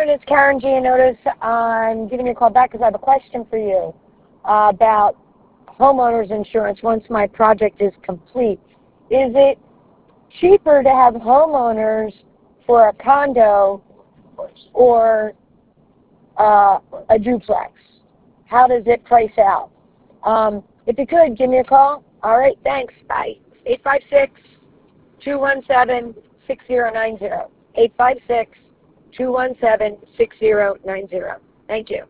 it's Karen Giannotis. I'm giving you a call back because I have a question for you about homeowners insurance once my project is complete. Is it cheaper to have homeowners for a condo or a duplex? How does it price out? If you could, give me a call. All right, thanks. Bye. 856-217-6090. 856-217-6090. Thank you.